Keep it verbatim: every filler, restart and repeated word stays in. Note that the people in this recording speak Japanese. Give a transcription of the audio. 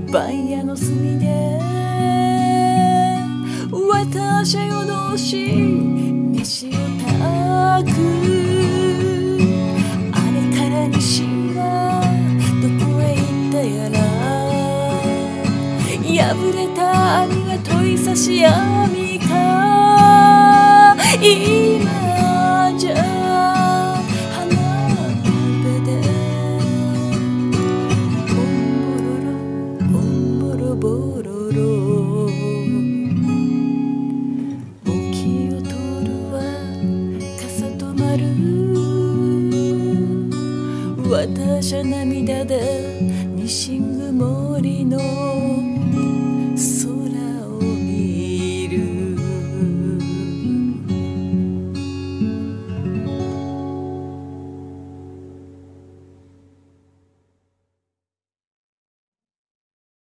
番屋の隅で私は夜通し飯を炊く。あれから西はどこへ行ったやら。破れた網は問い差し網か。今じゃ浜辺でボンボロロボンボロボロロ。沖を通るは傘止まる。私は涙でミシン曇りの